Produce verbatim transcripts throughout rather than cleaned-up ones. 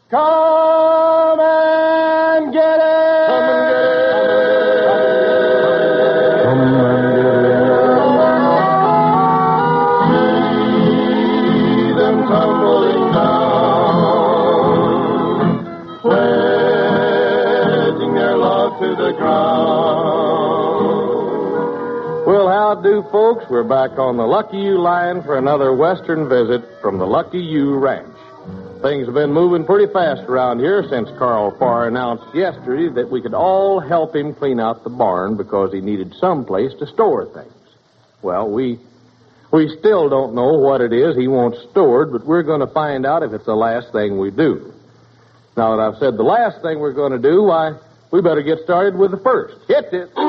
Come and get it! Come and get it! Come and get it! See them tumbling down, pledging their love to the ground. Well, how do, folks? We're back on the Lucky You line for another Western visit from the Lucky You Ranch. Things have been moving pretty fast around here since Carl Farr announced yesterday that we could all help him clean out the barn because he needed some place to store things. Well, we we still don't know what it is he wants stored, but we're going to find out if it's the last thing we do. Now that I've said the last thing we're going to do, why, we better get started with the first. Hit it. Get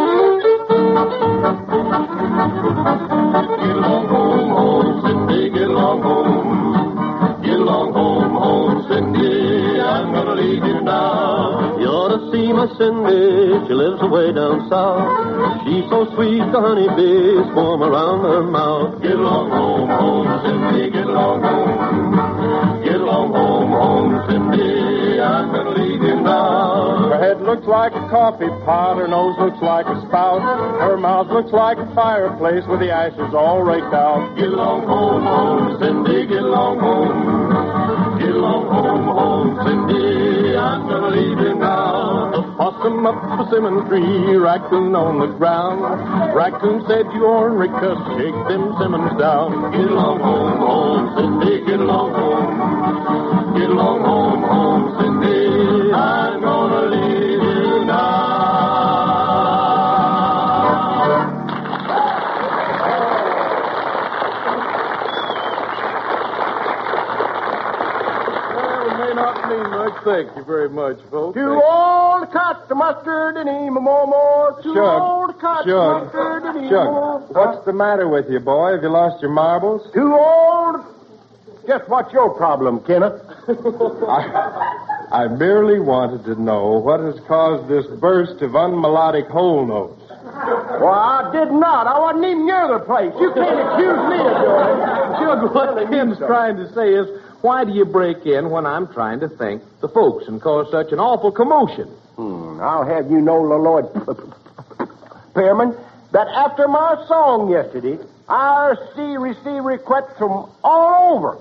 along home, home, Cindy, get along home. Get along home, home, Cindy, I'm gonna leave you now. You ought to see my Cindy, she lives away down south. She's so sweet, the honeybees swarm around her mouth. Get along home, home, Cindy, get along home. Get along home, home, Cindy, I'm gonna leave you now. Her head looks like a coffee pot, her nose looks like a spout. Her mouth looks like a fireplace with the ashes all raked out. Get along home, home, Cindy, get along home. Get along home, home, Cindy, I'm gonna leave you now. A possum up a persimmon tree, raccoon on the ground. Raccoon said, you ornery cuss, shake them simmons down. Get along home, home, Cindy, get along home. Get along home, home, Cindy, I'm gonna leave you now. Thank you very much, folks. Too old to cut the mustard anymore. Too Shug, old to cut the Shug, mustard anymore. Shug, what's the matter with you, boy? Have you lost your marbles? Too old. Just what's your problem, Kenneth? I, I merely wanted to know what has caused this burst of unmelodic whole notes. Well, I did not. I wasn't even near the place. You can't accuse me of doing it. Shug, what Tim's trying to say is, why do you break in when I'm trying to thank the folks and cause such an awful commotion? Hmm, I'll have you know, Lord Pearman, that after my song yesterday, I see receive requests from all over.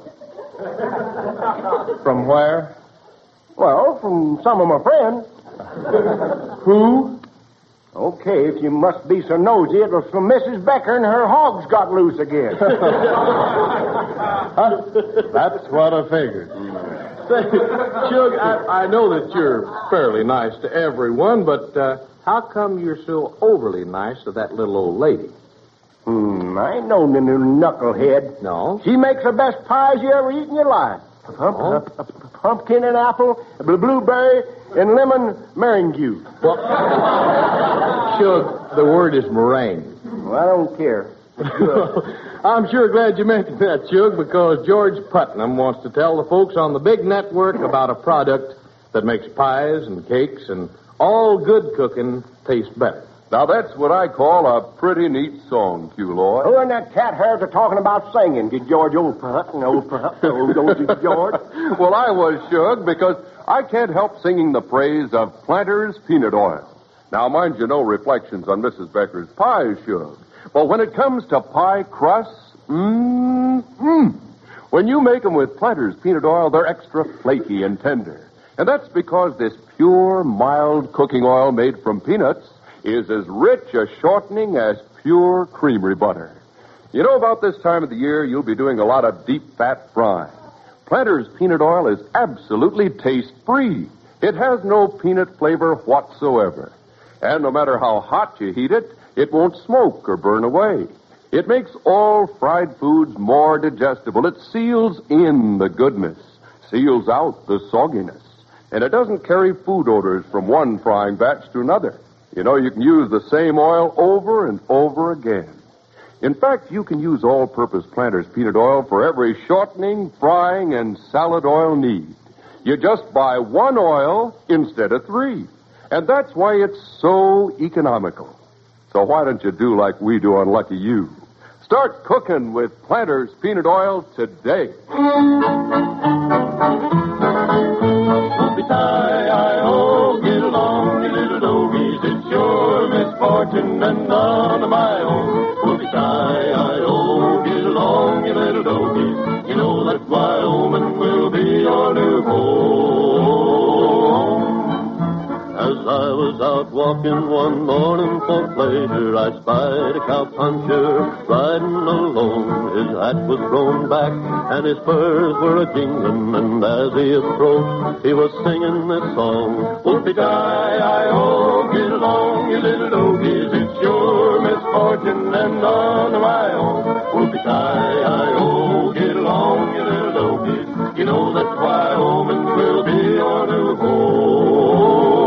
From where? Well, from some of my friends. Who? Okay, if you must be so nosy, it was from Missus Becker and her hogs got loose again. Huh? That's what I figured. Say, Shug, I, I know that you're fairly nice to everyone, but uh, how come you're so overly nice to that little old lady? Hmm, I ain't known the new knucklehead. No? She makes the best pies you ever eat in your life. Pump, Oh? uh, pumpkin and apple, blueberry, and lemon meringue. Well, Shug, the word is meringue. Well, I don't care. I'm sure glad you mentioned that, Shug, because George Putnam wants to tell the folks on the big network about a product that makes pies and cakes and all good cooking taste better. Now, that's what I call a pretty neat song, Q. Lloyd. Who and that cat hairs are talking about singing? Did George old Putnam, old Putnam, old, old George? Well, I was Shug because I can't help singing the praise of Planters Peanut Oil. Now, mind you, no reflections on Missus Becker's pies, Shug. But when it comes to pie crusts, mmm, mmm. When you make them with Planters Peanut Oil, they're extra flaky and tender. And that's because this pure, mild cooking oil made from peanuts is as rich a shortening as pure creamery butter. You know, about this time of the year, you'll be doing a lot of deep fat frying. Planters Peanut Oil is absolutely taste-free. It has no peanut flavor whatsoever. And no matter how hot you heat it, it won't smoke or burn away. It makes all fried foods more digestible. It seals in the goodness, seals out the sogginess. And it doesn't carry food odors from one frying batch to another. You know, you can use the same oil over and over again. In fact, you can use all-purpose Planters Peanut Oil for every shortening, frying, and salad oil need. You just buy one oil instead of three. And that's why it's so economical. So why don't you do like we do on Lucky You? Start cooking with Planters Peanut Oil today. misfortune and none of my own. Whoopie-tie-I-O, get along, you little doggies. You know that Wyoming will be your new home. As I was out walking one morning for pleasure, I spied a cowpuncher riding alone. His hat was thrown back and his spurs were a-jingling, and as he approached, he was singing this song. Whoopie-tie-I-O, get along, you little doggies. It's your misfortune and none of my own. Whoopie-tie-I-O, get along, you little doggies. You know that Wyoming will be your new home.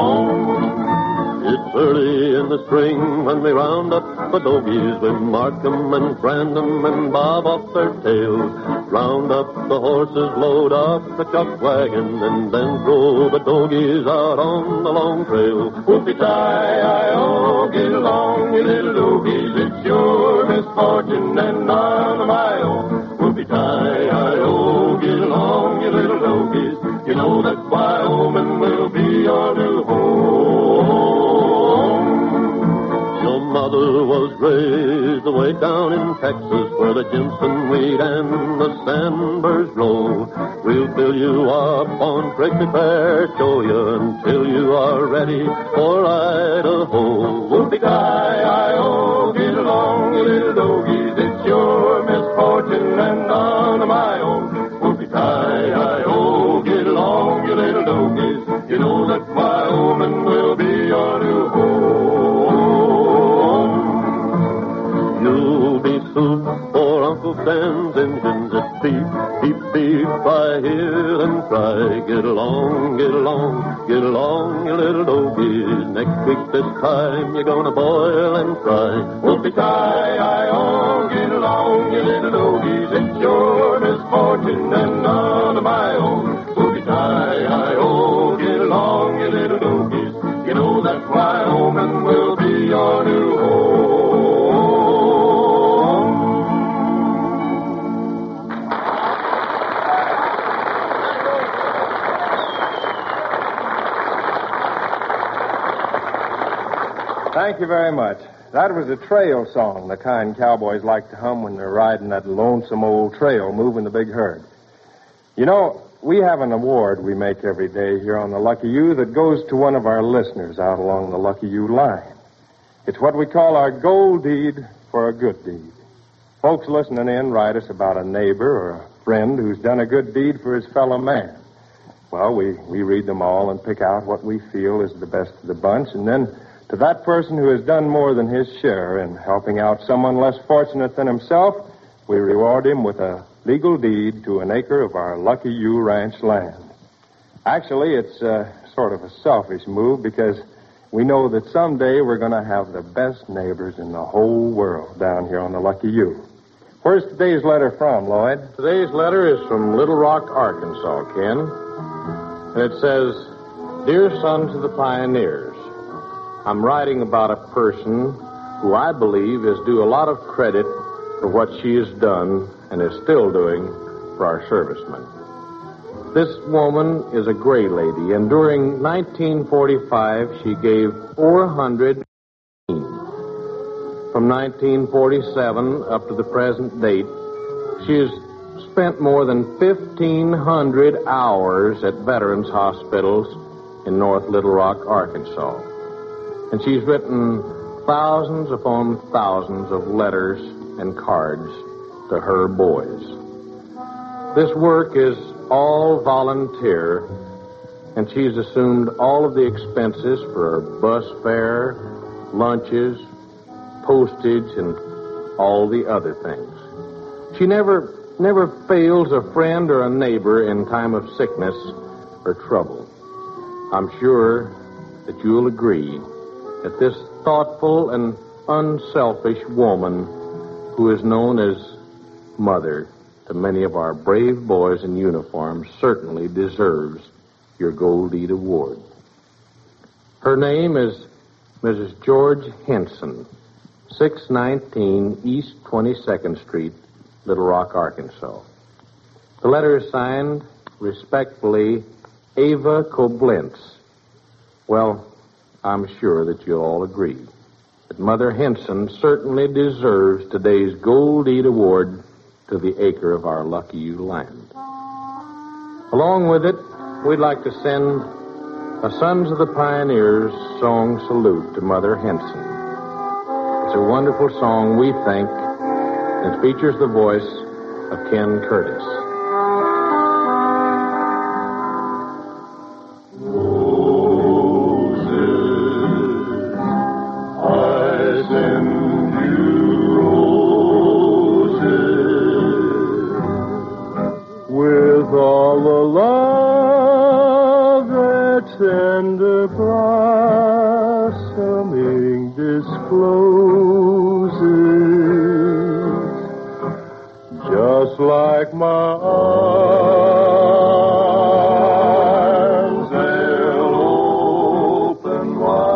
It's early in the spring when we round up the doggies. We mark 'em and brand 'em and bob off their tails. Round up the horses, load up the chuck wagon, and then throw the doggies out on the long trail. Whoopie-tie-I-O, get along, you little doggies. It's your misfortune and none of my own. Whoopie-tie-I-O, get along, you little doggies. You know that Wyoming will be your new home. Your mother was raised away down in Texas, where the Jimson weed and the sandburrs grow. We'll fill you up on prickly pear, show you until you are ready for Idaho. Whoopie-tie-I-O, get along, you little doggies. It's your misfortune and none of my own. Whoopie-tie-I-O, get along, you little doggies. You know that Wyoming will be your new home. You'll be soup for Uncle Sam's engines. It's beep, beep, beep, I hear them cry. Get along, get along, get along, you little doggies. Next week this time you're gonna boil and fry. Whoopie-tie-I-O, get along, you little doggies. It's your misfortune and none of my own. Whoopie-tie-I-O, get along, you little doggies. You know that Wyoming will be your new home. Thank you very much. That was a trail song, the kind cowboys like to hum when they're riding that lonesome old trail, moving the big herd. You know, we have an award we make every day here on the Lucky You that goes to one of our listeners out along the Lucky You line. It's what we call our gold deed for a good deed. Folks listening in write us about a neighbor or a friend who's done a good deed for his fellow man. Well, we, we read them all and pick out what we feel is the best of the bunch, and then to that person who has done more than his share in helping out someone less fortunate than himself, we reward him with a legal deed to an acre of our Lucky You ranch land. Actually, it's uh, sort of a selfish move because we know that someday we're going to have the best neighbors in the whole world down here on the Lucky You. Where's today's letter from, Lloyd? Today's letter is from Little Rock, Arkansas, Ken. And it says, Dear Sons of the Pioneers, I'm writing about a person who I believe is due a lot of credit for what she has done and is still doing for our servicemen. This woman is a gray lady, and during nineteen forty-five, she gave four hundred From nineteen forty-seven up to the present date, she has spent more than fifteen hundred hours at veterans hospitals in North Little Rock, Arkansas. And she's written thousands upon thousands of letters and cards to her boys. This work is all volunteer, and she's assumed all of the expenses for her bus fare, lunches, postage, and all the other things. She never, never fails a friend or a neighbor in time of sickness or trouble. I'm sure that you'll agree that this thoughtful and unselfish woman, who is known as Mother to many of our brave boys in uniform, certainly deserves your Gold Deed Award. Her name is Missus George Henson, six nineteen East twenty-second Street, Little Rock, Arkansas. The letter is signed, respectfully, Ava Koblenz. Well, I'm sure that you'll all agree. that Mother Henson certainly deserves today's Gold Deed Award to the acre of our Lucky You land. Along with it, we'd like to send a Sons of the Pioneers song salute to Mother Henson. It's a wonderful song, we think. It features the voice of Ken Curtis. Tender blossoming discloses, just like my arms, they'll open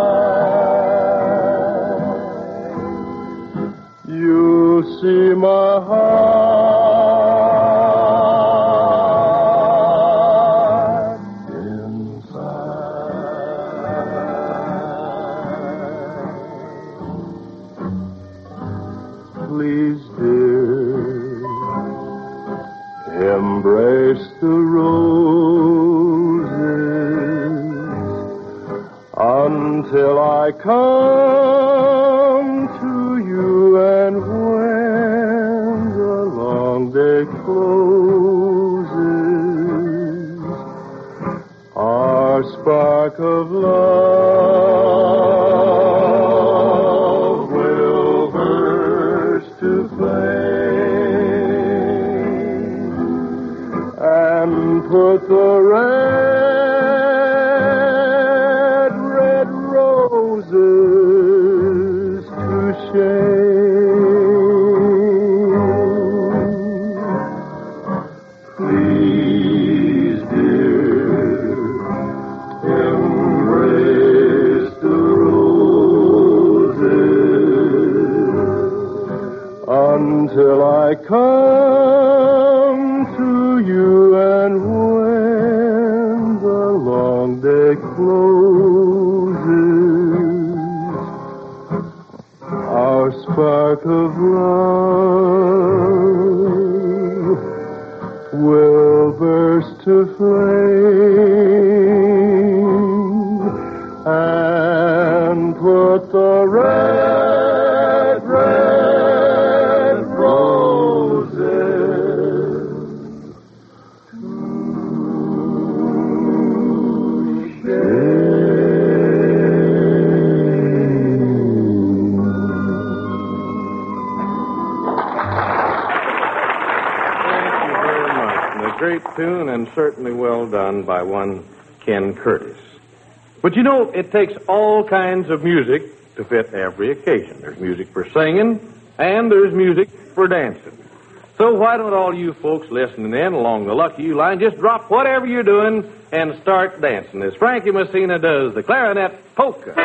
wide. You'll see my heart embrace the roses until I come to you, and when the long day closes, our spark of love will burst to flame and put the red, red roses to shame. Please, dear, embrace the roses until I come to you, and when the long day closes, our spark of love will burst to flame and put the red, red roses to shame. Thank you very much. And a great tune, and certainly well done by one Ken Curtis. But you know, it takes all kinds of music to fit every occasion. There's music for singing, and there's music for dancing. So why don't all you folks listening in along the Lucky You line just drop whatever you're doing and start dancing as Frankie Messina does the clarinet polka.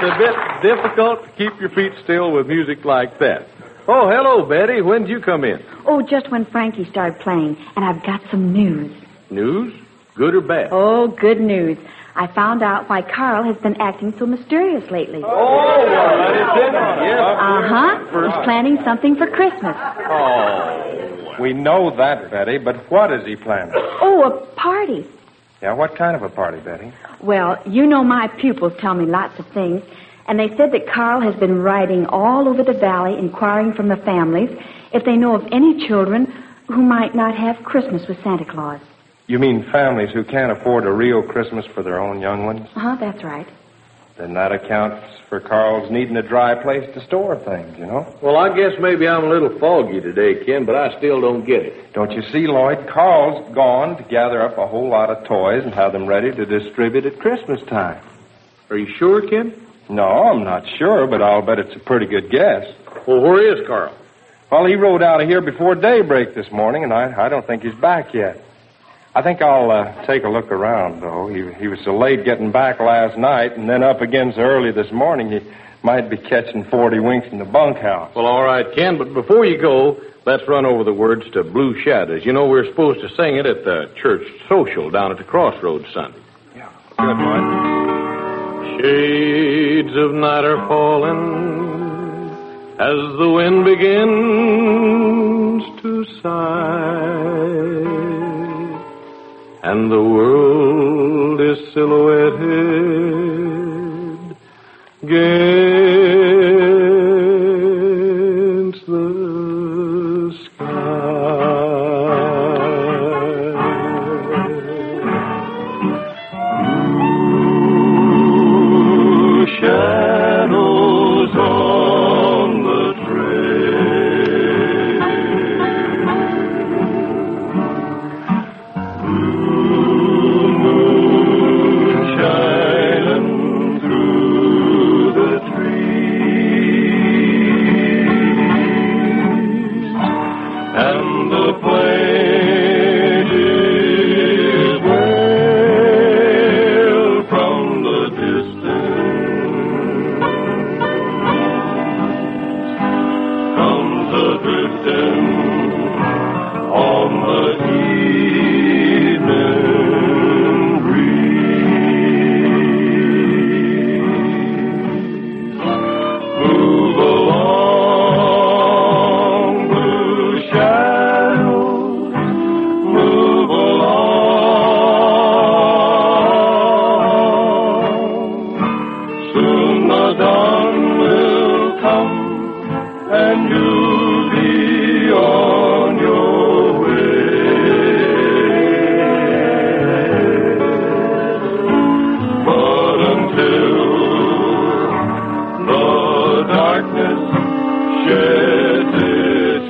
a bit difficult to keep your feet still with music like that. Oh, hello, Betty. When did you come in? Oh, just when Frankie started playing, and I've got some news. News? Good or bad? Oh, good news. I found out why Carl has been acting so mysterious lately. Oh, well, that is it. Yes. Uh-huh. He's planning something for Christmas. Oh, we know that, Betty, but what is he planning? Oh, a party. Yeah, what kind of a party, Betty? Well, you know my pupils tell me lots of things, and they said that Carl has been riding all over the valley inquiring from the families if they know of any children who might not have Christmas with Santa Claus. You mean families who can't afford a real Christmas for their own young ones? Uh-huh, that's right. Then that accounts for Carl's needing a dry place to store things, you know? Well, I guess maybe I'm a little foggy today, Ken, but I still don't get it. Don't you see, Lloyd? Carl's gone to gather up a whole lot of toys and have them ready to distribute at Christmas time. Are you sure, Ken? No, I'm not sure, but I'll bet it's a pretty good guess. Well, where is Carl? Well, he rode out of here before daybreak this morning, and I, I don't think he's back yet. I think I'll uh, take a look around, though. He, he was so late getting back last night, and then up again so early this morning, he might be catching forty winks in the bunkhouse. Well, all right, Ken, but before you go, let's run over the words to Blue Shadows. You know, we're supposed to sing it at the church social down at the Crossroads Sunday. Yeah. Good, Lloyd. Shades of night are falling as the wind begins to sigh, and the world is silhouetted against the sky. Blue shadows on the trail, blue moon shining through the trees, and the plain is well from the distance comes a drifting on the evening breeze. Move along, blue shadows, move along. Soon the dawn will come, and you'll be on your way. But until the darkness sheds its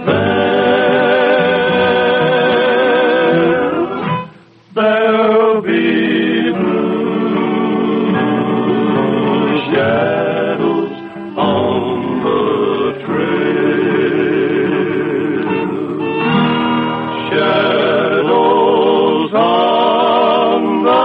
spell, there'll be blue shadows on the trail. Shadows on the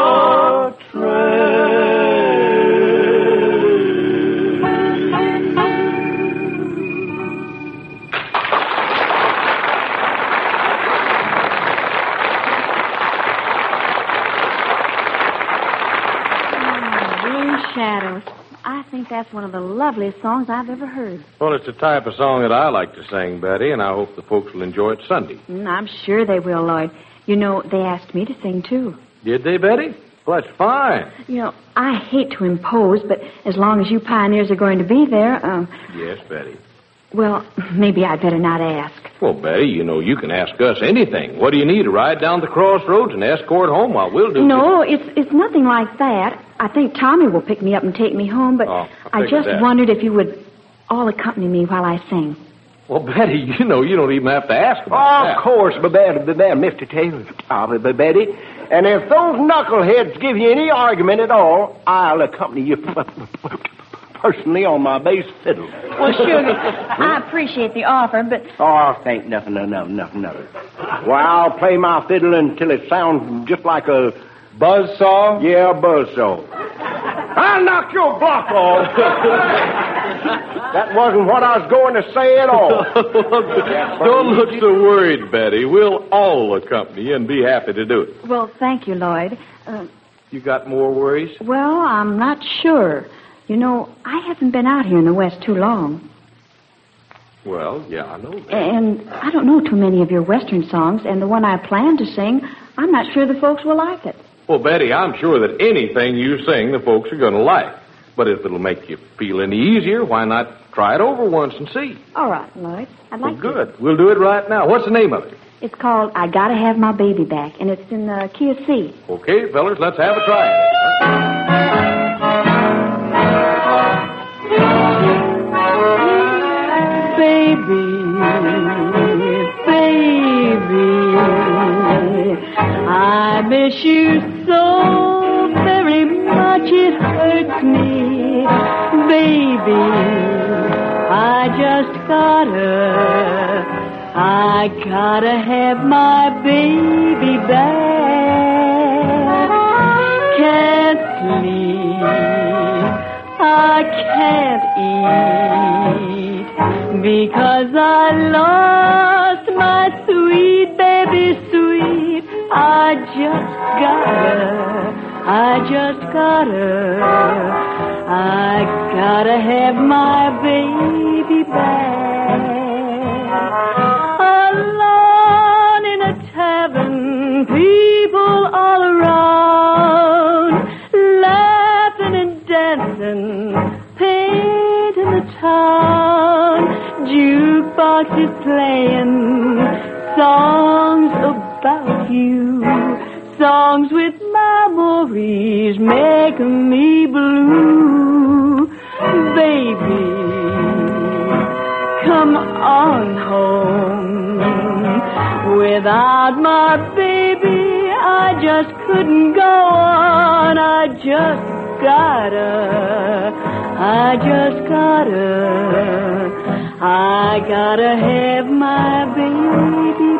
Blue Shadows. I think that's one of the loveliest songs I've ever heard. Well, it's the type of song that I like to sing, Betty, and I hope the folks will enjoy it Sunday. Mm, I'm sure they will, Lloyd. You know, they asked me to sing, too. Did they, Betty? Well, that's fine. You know, I hate to impose, but as long as you pioneers are going to be there, um, Yes, Betty. well, maybe I'd better not ask. Well, Betty, you know, you can ask us anything. What do you need? A ride down the crossroads and escort home? Well, we'll do No, it's it's nothing like that. I think Tommy will pick me up and take me home, but Oh, I I figured just that. wondered if you would all accompany me while I sing. Well, Betty, you know, you don't even have to ask about Oh, that. of course, but but- but- but, Mister Taylor, uh, but- but, Betty. And if those knuckleheads give you any argument at all, I'll accompany you personally on my bass fiddle. Well, Sugar, I appreciate the offer, but Oh, thank nothing, no, no, nothing, nothing. Well, I'll play my fiddle until it sounds just like a Buzzsaw? yeah, buzzsaw. I'll knock your block off. That wasn't what I was going to say at all. Don't look so worried, Betty. We'll all accompany you and be happy to do it. Well, thank you, Lloyd. Uh, You got more worries? well, I'm not sure. You know, I haven't been out here in the West too long. Well, yeah, I know that. And I don't know too many of your Western songs, and the one I plan to sing, I'm not sure the folks will like it. Well, Betty, I'm sure that anything you sing, the folks are going to like. But if it'll make you feel any easier, why not try it over once and see? All right, Lloyd. I'd Well, like good. We'll do it right now. What's the name of it? to. It's called I Gotta Have My Baby Back, and it's in the key of C. Okay, fellas, let's have a try. Baby, baby, I miss you so very much it hurts me. Baby, I just gotta, I gotta have my baby back. Can't sleep, I can't eat, because I lost my sweet baby sweet. I just gotta, I just gotta, I gotta have my baby back. Alone in a tavern, people all around, laughing and dancing, paint in the town, jukebox is playing songs about you, songs with memories making me blue. Baby, come on home. Without my baby, I just couldn't go on. I just gotta, I just gotta, I gotta have my baby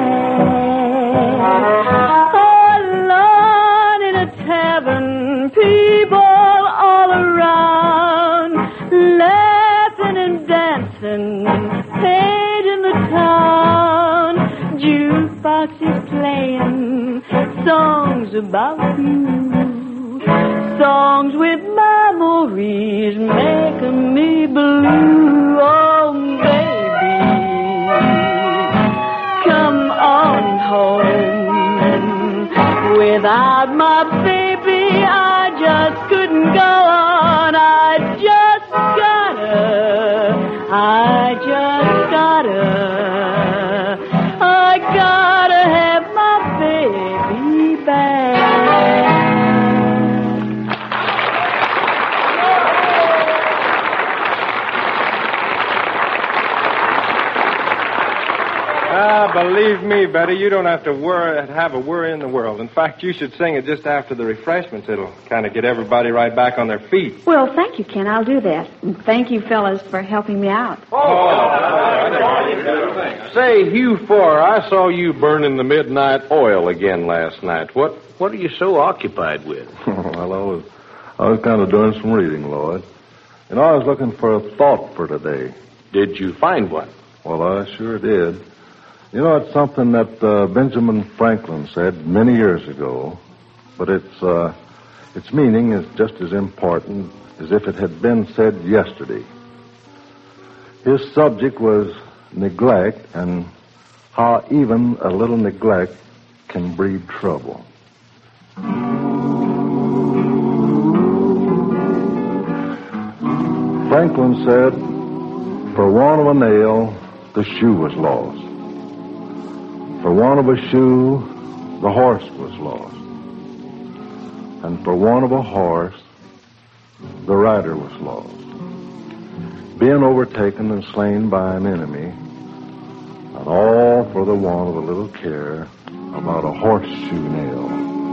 back. Alone in a tavern, people all around, laughing and dancing, paid in the town, jukebox is playing songs about you, songs with memories making me blue. Oh, baby, come on home. Without my baby, I just couldn't go on. I just gotta, I just gotta, I gotta have my baby back. Ah, believe me, Betty, you don't have to worry, have a worry in the world. In fact, you should sing it just after the refreshments. It'll kind of get everybody right back on their feet. Well, thank you, Ken. I'll do that. And thank you, fellas, for helping me out. Say, Hugh Farr, I saw you burning the midnight oil again last night. What What are you so occupied with? Well, I was, I was kind of doing some reading, Lloyd. And I was looking for a thought for today. Did you find one? Well, I sure did. You know, it's something that uh, Benjamin Franklin said many years ago, but its uh, its meaning is just as important as if it had been said yesterday. His subject was neglect and how even a little neglect can breed trouble. Franklin said, for want of a nail, the shoe was lost. For want of a shoe, the horse was lost. And for want of a horse, the rider was lost. Being overtaken and slain by an enemy, and all for the want of a little care about a horseshoe nail.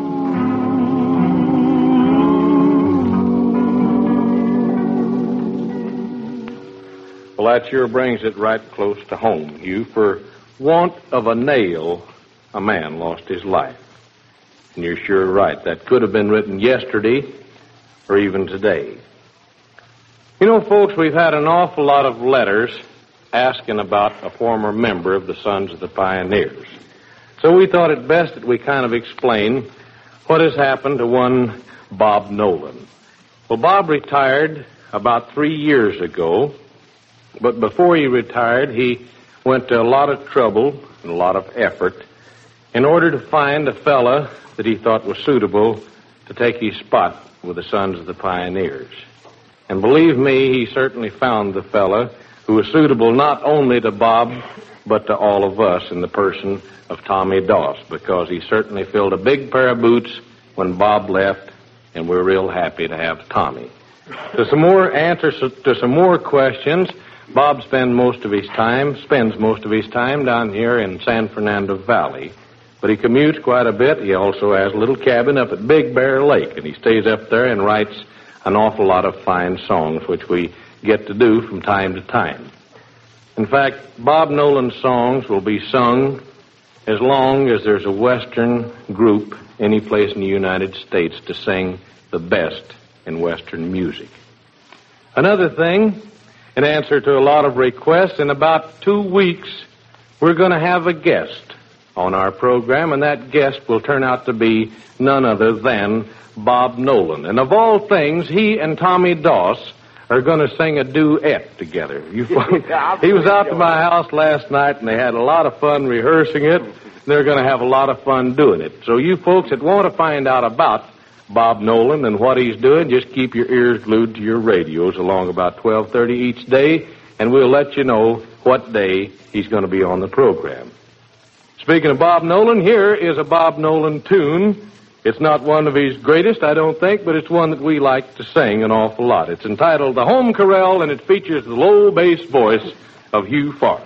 Well, that sure brings it right close to home, Hugh. For want of a nail, a man lost his life. And you're sure right. That could have been written yesterday, or even today. You know, folks, we've had an awful lot of letters asking about a former member of the Sons of the Pioneers. So we thought it best that we kind of explain what has happened to one Bob Nolan. Well, Bob retired about three years ago, but before he retired, he went to a lot of trouble and a lot of effort in order to find a fella that he thought was suitable to take his spot with the Sons of the Pioneers. And believe me, he certainly found the fella who was suitable not only to Bob, but to all of us in the person of Tommy Doss, because he certainly filled a big pair of boots when Bob left, and we're real happy to have Tommy. To some more answers to some more questions, Bob spends most of his time, spends most of his time down here in San Fernando Valley, but he commutes quite a bit. He also has a little cabin up at Big Bear Lake, and he stays up there and writes an awful lot of fine songs, which we get to do from time to time. In fact, Bob Nolan's songs will be sung as long as there's a Western group any place in the United States to sing the best in Western music. Another thing, in answer to a lot of requests, in about two weeks, we're going to have a guest on our program, and that guest will turn out to be none other than Bob Nolan. And of all things, he and Tommy Doss are going to sing a duet together. You he was out to my house last night, and they had a lot of fun rehearsing it. They're going to have a lot of fun doing it. So you folks that want to find out about Bob Nolan and what he's doing, just keep your ears glued to your radios along about twelve thirty each day, and we'll let you know what day he's going to be on the program. Speaking of Bob Nolan, here is a Bob Nolan tune. It's not one of his greatest, I don't think, but it's one that we like to sing an awful lot. It's entitled The Home Corral, and it features the low bass voice of Hugh Farr.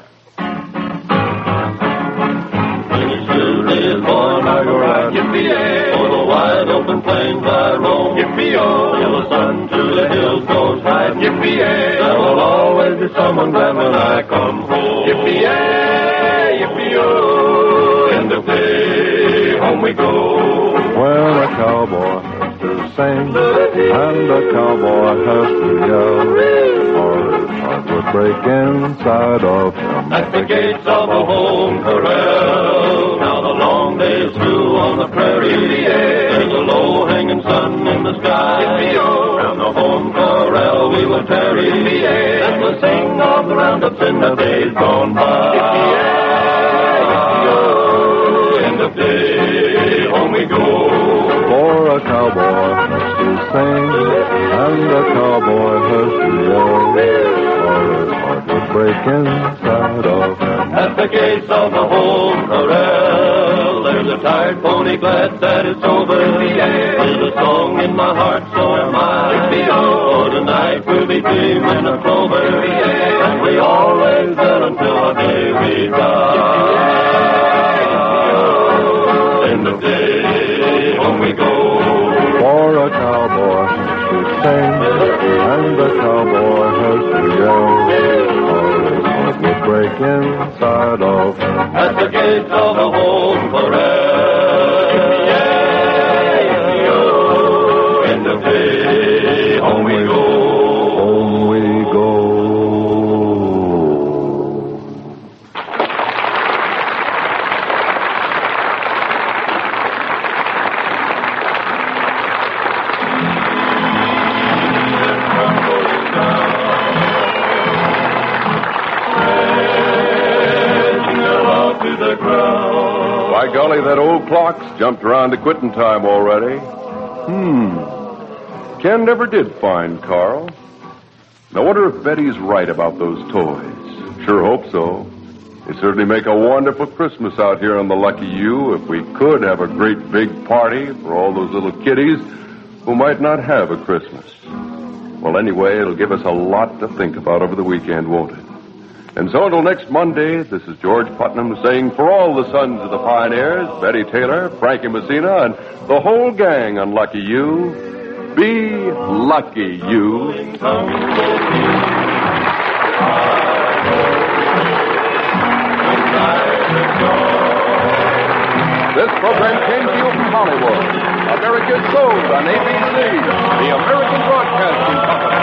Is born, I go right, yippee-yay, o'er the wide open plains I roam, yippee-oh, till the sun to the hills goes high, yippee-yay, there will always be someone glad when I come home, yippee-yay, yippee-oh, end of day, home we go. When a cowboy has to sing and a cowboy has to yell, or his heart would break inside of him at the gates of a home corral. Now the long day's through on the prairie, there's a low-hanging sun in the sky. Round the home corral we will tarry, and we'll sing of the roundups in the days gone by. End of day, home we go. For a cowboy has to sing and a cowboy has to yell, or his heart would break inside of him at the gates of the home corral. There's a tired pony glad that it's over. There's a song in my heart, so am I. For tonight we'll be dreaming of clover, and we always will until the day we die. End of day, home we go. For a cowboy has to sing and a cowboy has to yell, or his heart would break inside of him at the gates of the home corral. Yeah, end of day, home we go. Home we go. By golly, that old clock's jumped around to quitting time already. Hmm. Ken never did find Carl. I wonder if Betty's right about those toys. Sure hope so. It'd certainly make a wonderful Christmas out here on the Lucky U if we could have a great big party for all those little kiddies who might not have a Christmas. Well, anyway, it'll give us a lot to think about over the weekend, won't it? And so until next Monday, this is George Putnam saying for all the Sons of the Pioneers, Betty Taylor, Frankie Messina, and the whole gang on Lucky You, be lucky, you. This program came to you from Hollywood. America's Soul on A B C, the American Broadcasting Company.